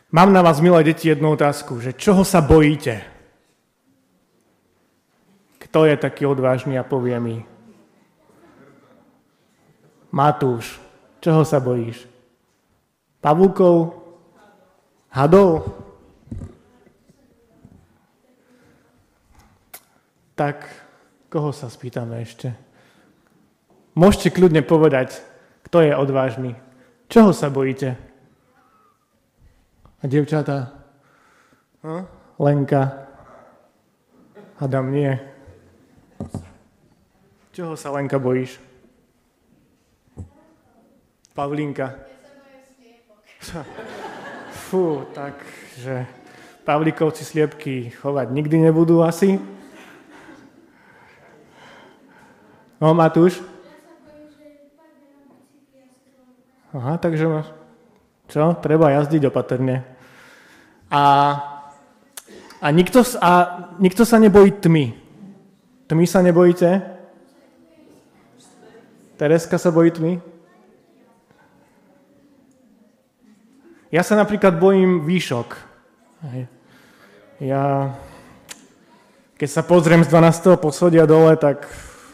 Mám na vás, milé deti, jednu otázku, že čoho sa bojíte? Kto je taký odvážny a povie mi? Matúš, čoho sa bojíš? Pavúkov? Hadov? Tak, koho sa spýtame ešte? Môžete kľudne povedať, kto je odvážny. Čoho sa bojíte? A dievčatá? Lenka? Adam, nie. Čoho sa, Lenka, bojíš? Pavlínka? Fú, takže Pavlíkovci sliepky chovať nikdy nebudú asi. No, Matúš? Aha, takže máš... Čo? Treba jazdiť opatrne. A nikto sa nebojí tmy. Tmy sa nebojíte? Tereska sa bojí tmy? Ja sa napríklad bojím výšok. Keď sa pozriem z 12. poschodia dole, tak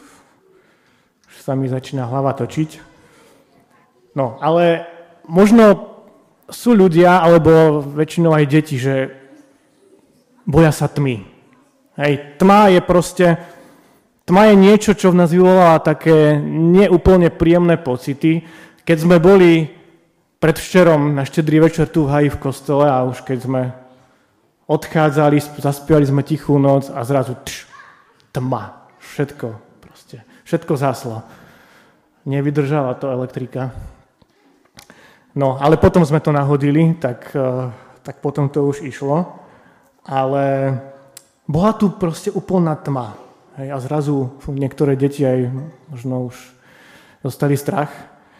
sa mi začína hlava točiť. No, ale možno sú ľudia, alebo väčšinou aj deti, že boja sa tmy. Tma je niečo, čo v nás vyvoláva také neúplne príjemné pocity. Keď sme boli predvčerom na štedrý večer tu v Haji v kostole a už keď sme odchádzali, zaspievali sme Tichú noc a zrazu tma. Všetko zhaslo. Nevydržala to elektrika. No, ale potom sme to nahodili, tak potom to už išlo. Ale bola tu proste úplná tma. A zrazu niektoré deti aj možno už dostali strach.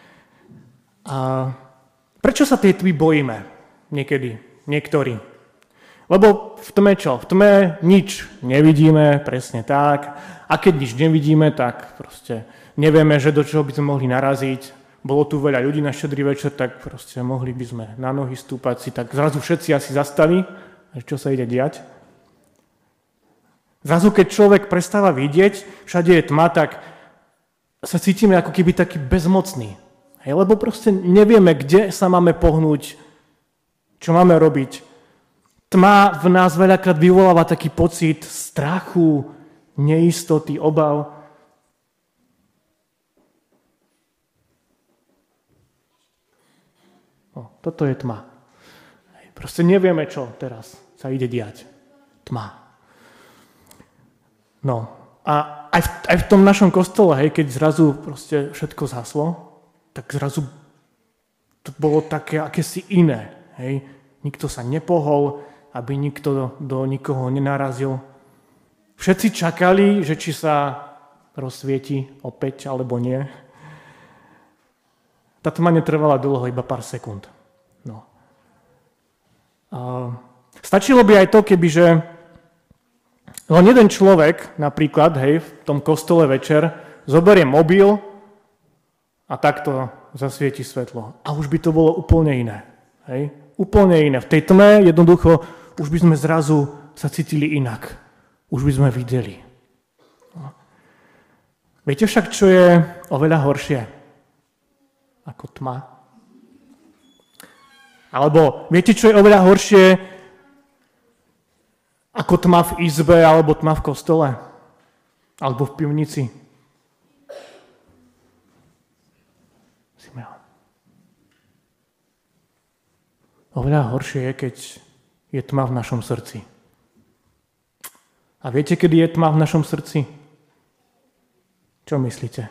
A prečo sa tej tmy bojíme niekedy? Niektorí. Lebo v tme čo? V tme nič nevidíme, presne tak. A keď nič nevidíme, tak proste nevieme, že do čoho by sme mohli naraziť. Bolo tu veľa ľudí na štedrý večer, tak proste mohli by sme na nohy stúpať si, tak zrazu všetci asi zastali, čo sa ide diať. Zrazu, keď človek prestáva vidieť, všade je tma, tak sa cítime ako keby taký bezmocný. Lebo proste nevieme, kde sa máme pohnúť, čo máme robiť. Tma v nás veľakrát vyvoláva taký pocit strachu, neistoty, obav. Toto je tma. Proste nevieme, čo teraz sa ide diať. Tma. No a aj v tom našom kostole, keď zrazu proste všetko zhaslo, tak zrazu to bolo také akési iné. Nikto sa nepohol, aby nikto do nikoho nenarazil. Všetci čakali, že či sa rozsvieti opäť alebo nie. Tá tma netrvala dlho, iba pár sekúnd. No. Stačilo by aj to, kebyže len jeden človek, napríklad, v tom kostole večer, zoberie mobil a takto zasvieti svetlo. A už by to bolo úplne iné. Úplne iné. V tej tme jednoducho už by sme zrazu sa cítili inak. Už by sme videli. No. Viete však, čo je oveľa horšie ako tma? Alebo viete, čo je oveľa horšie ako tma v izbe alebo tma v kostole? Alebo v pivnici? Oveľa horšie je, keď je tma v našom srdci. A viete, kedy je tma v našom srdci? Čo myslíte?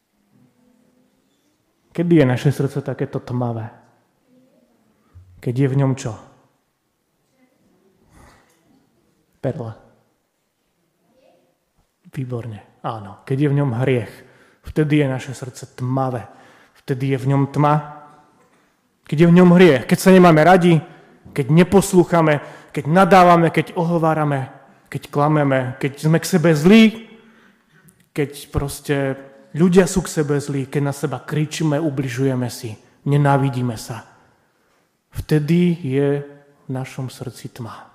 Kedy je naše srdce takéto tmavé? Keď je v ňom čo? Perla. Výborne, áno. Keď je v ňom hriech, vtedy je naše srdce tmavé. Vtedy je v ňom tma. Keď je v ňom hriech, keď sa nemáme radi, keď neposlúchame, keď nadávame, keď ohovárame, keď klameme, keď sme k sebe zlí, keď proste ľudia sú k sebe zlí, keď na seba kričíme, ubližujeme si, nenávidíme sa. Vtedy je v našom srdci tma.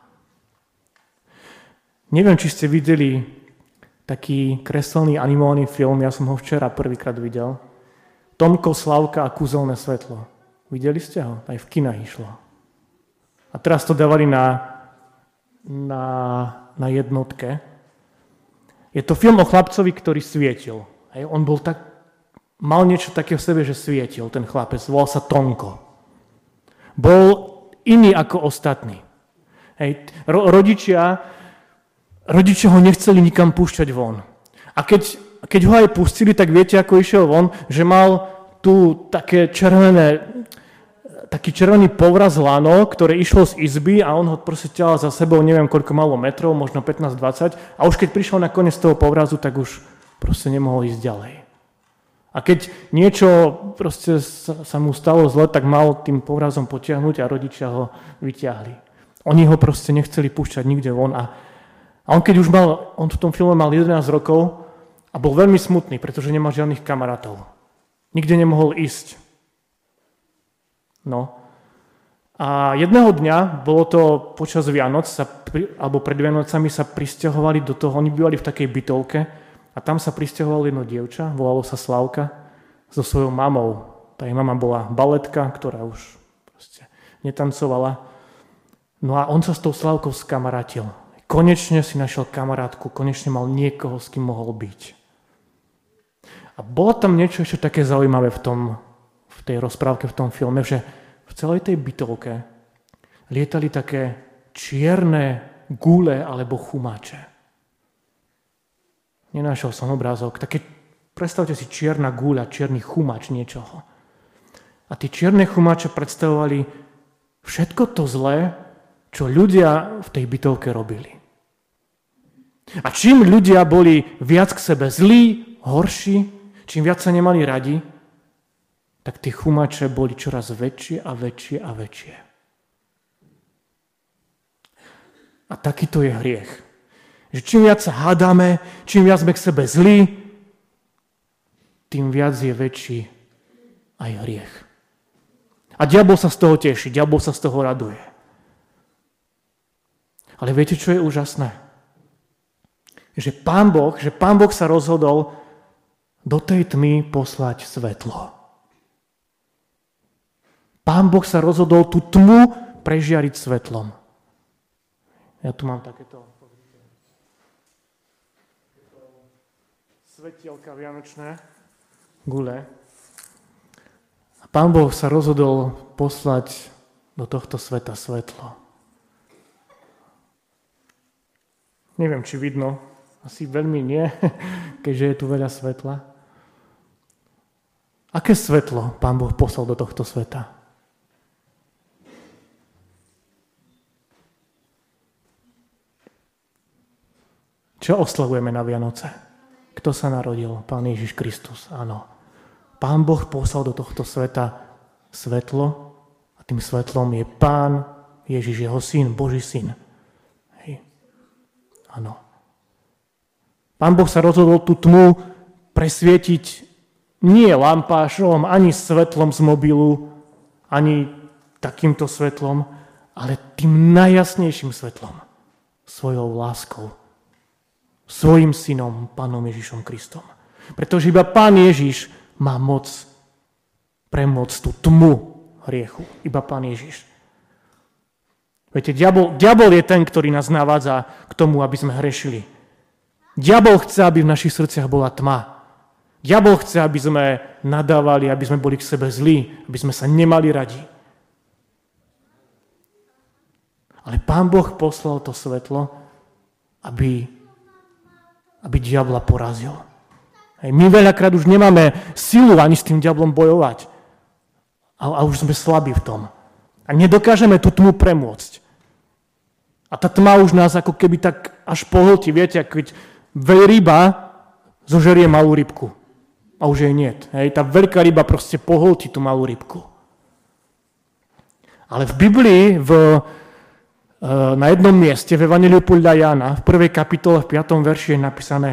Neviem, či ste videli taký kreslený animovaný film, ja som ho včera prvýkrát videl. Tomko, Slavka a kúzelné svetlo. Videli ste ho? Aj v kinách išlo. A teraz to dávali na jednotke. Je to film o chlapcovi, ktorý svietil. Hej, on mal niečo také v sebe, že svietil, ten chlapec. Volal sa Tonko. Bol iný ako ostatní. Hej, rodičia ho nechceli nikam púšťať von. A keď ho aj pustili, tak viete, ako išiel von, že mal tu taký červený povraz lano, ktoré išlo z izby a on ho proste ťahal za sebou, neviem koľko malo metrov, možno 15-20 a už keď prišiel na koniec toho povrazu, tak už proste nemohol ísť ďalej. A keď niečo proste sa mu stalo zle, tak mal tým povrazom potiahnuť a rodičia ho vyťahli. Oni ho proste nechceli púšťať nikde von a on v tom filme mal 11 rokov a bol veľmi smutný, pretože nemal žiadnych kamarátov. Nikde nemohol ísť. No. A jedného dňa, bolo to počas Vianoc, alebo pred Vianocami sa prisťahovali do toho, oni bývali v takej bytovke a tam sa prisťahovalo jedno dievča, volalo sa Slavka, so svojou mamou. Tá jej mama bola baletka, ktorá už proste netancovala. No a on sa s tou Slavkou skamarátil. Konečne si našiel kamarátku, konečne mal niekoho, s kým mohol byť. A bolo tam niečo ešte také zaujímavé v tej rozprávke, v tom filme, že v celej tej bytovke lietali také čierne gule alebo chumáče. Nenašiel som obrázok. Predstavte si čierna guľa, čierny chumáč niečoho. A tí čierne chumáče predstavovali všetko to zlé, čo ľudia v tej bytovke robili. A čím ľudia boli viac k sebe zlí, horší, čím viac sa nemali radi, tak tie chumače boli čoraz väčšie a väčšie a väčšie. A takýto je hriech. Že čím viac sa hádame, čím viac sme k sebe zlí, tým viac je väčší aj hriech. A diabol sa z toho teší, diabol sa z toho raduje. Ale viete, čo je úžasné? Že Pán Boh sa rozhodol do tej tmy poslať svetlo. Pán Boh sa rozhodol tú tmu prežiariť svetlom. Ja tu mám takéto svetielka vianočné, gule. A Pán Boh sa rozhodol poslať do tohto sveta svetlo. Neviem, či vidno, asi veľmi nie, keďže je tu veľa svetla. Aké svetlo Pán Boh poslal do tohto sveta? Čo oslavujeme na Vianoce? Kto sa narodil? Pán Ježiš Kristus, áno. Pán Boh poslal do tohto sveta svetlo a tým svetlom je Pán Ježiš, jeho syn, Boží syn. Hej. Áno. Pán Boh sa rozhodol tú tmu presvietiť nie lampášom, ani svetlom z mobilu, ani takýmto svetlom, ale tým najjasnejším svetlom, svojou láskou, svojim synom, Pánom Ježišom Kristom. Pretože iba Pán Ježiš má moc premôcť tú tmu hriechu. Iba Pán Ježiš. Viete, diabol je ten, ktorý nás navádza k tomu, aby sme hrešili. Diabol chce, aby v našich srdciach bola tma. Diabol chce, aby sme nadávali, aby sme boli k sebe zlí, aby sme sa nemali radi. Ale Pán Boh poslal to svetlo, aby diabla porazil. My veľakrát už nemáme silu ani s tým diablom bojovať. A už sme slabí v tom. A nedokážeme tú tmu premôcť. A tá tma už nás ako keby tak až pohltí. Viete, keď veľryba zožerie malú rybku. A už jej niet. Tá veľká ryba proste pohltí tú malú rybku. Ale v Biblii, na jednom mieste, v Evanjeliu podľa Jána, v 1. kapitole, v 5. verši je napísané,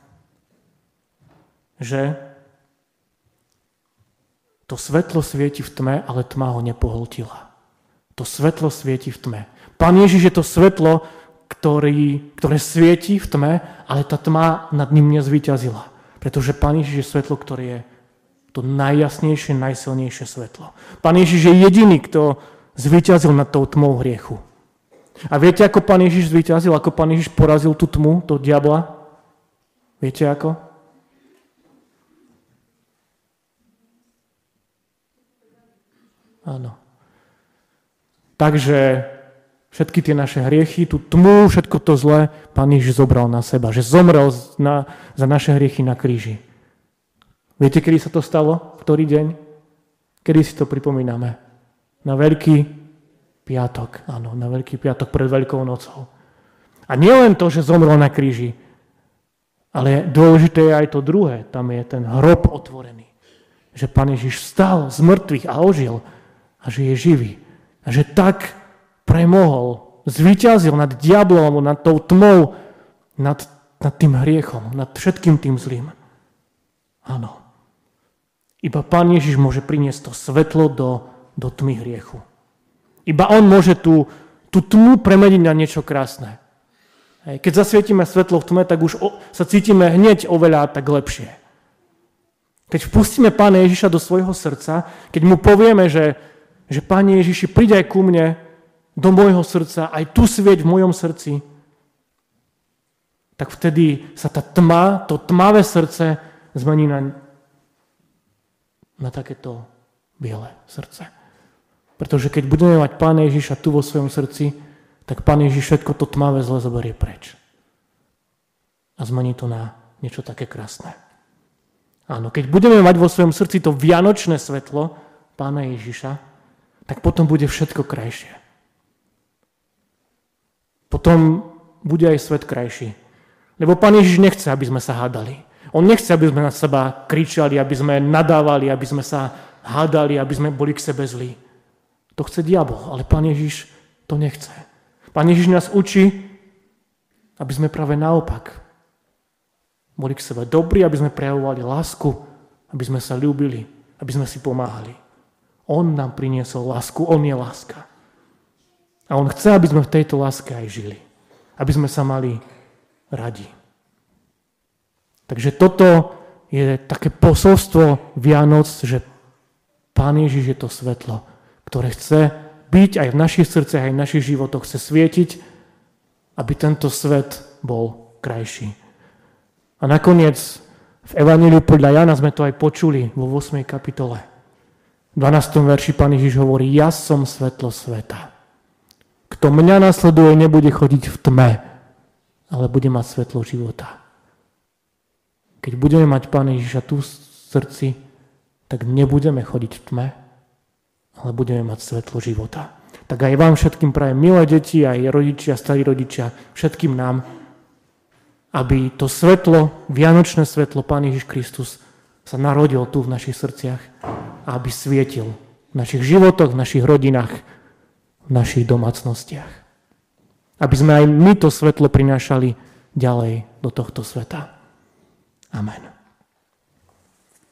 že to svetlo svieti v tme, ale tma ho nepohltila. To svetlo svieti v tme. Pán Ježiš je to svetlo, ktoré svieti v tme, ale tá tma nad ním nezvíťazila. Pretože Pán Ježiš je svetlo, ktoré je to najjasnejšie, najsilnejšie svetlo. Pán Ježiš je jediný, kto zvíťazil nad tou tmou hriechu. A viete, ako Pán Ježiš zvíťazil, ako Pán Ježiš porazil tú tmu, toho diabla? Viete ako? Áno. Takže všetky tie naše hriechy, tú tmu, všetko to zlé, Pán Ježiš zobral na seba, že zomrel za naše hriechy na kríži. Viete, kedy sa to stalo? Ktorý deň? Kedy si to pripomíname? Na Veľký piatok. Áno, na Veľký piatok pred Veľkou nocou. A nie len to, že zomrel na kríži, ale dôležité je aj to druhé. Tam je ten hrob otvorený. Že Pán Ježiš vstal z mŕtvych a ožil a že je živý. A že tak premohol, zvíťazil nad diablom, nad tou tmou, nad tým hriechom, nad všetkým tým zlým. Áno. Iba Pán Ježiš môže priniesť to svetlo do tmy hriechu. Iba on môže tú tmu premeniť na niečo krásne. Keď zasvietime svetlo v tme, tak už sa cítime hneď oveľa tak lepšie. Keď vpustíme Pána Ježiša do svojho srdca, keď mu povieme, že Pane Ježiši, príď aj ku mne do môjho srdca, aj tu svieť v mojom srdci, tak vtedy sa tá tma, to tmavé srdce zmení na takéto biele srdce. Pretože keď budeme mať Pána Ježiša tu vo svojom srdci, tak Pán Ježiš všetko to tmavé zle zoberie preč. A zmení to na niečo také krásne. Áno, keď budeme mať vo svojom srdci to vianočné svetlo Pána Ježiša, tak potom bude všetko krajšie. Potom bude aj svet krajší. Lebo Pán Ježiš nechce, aby sme sa hádali. On nechce, aby sme na seba kričali, aby sme nadávali, aby sme sa hádali, aby sme boli k sebe zlí. To chce diabol, ale Pán Ježiš to nechce. Pán Ježiš nás učí, aby sme práve naopak boli k sebe dobrí, aby sme prejavovali lásku, aby sme sa ľúbili, aby sme si pomáhali. On nám priniesol lásku, on je láska. A on chce, aby sme v tejto láske aj žili. Aby sme sa mali radi. Takže toto je také posolstvo Vianoc, že Pán Ježiš je to svetlo, ktoré chce byť aj v našich srdciach, aj v našich životoch, chce svietiť, aby tento svet bol krajší. A nakoniec v Evanjeliu podľa Jana sme to aj počuli vo 8. kapitole. V 12. verši Pán Ježiš hovorí: ja som svetlo sveta. Kto mňa nasleduje, nebude chodiť v tme, ale bude mať svetlo života. Keď budeme mať Pána Ježiša tu v srdci, tak nebudeme chodiť v tme, ale budeme mať svetlo života. Tak aj vám všetkým prajem, milé deti, aj rodičia, starí rodičia, všetkým nám, aby to svetlo, vianočné svetlo, Pán Ježiš Kristus, sa narodil tu v našich srdciach a aby svietil v našich životoch, v našich rodinách, v našich domácnostiach. Aby sme aj my to svetlo prinášali ďalej do tohto sveta. Amen.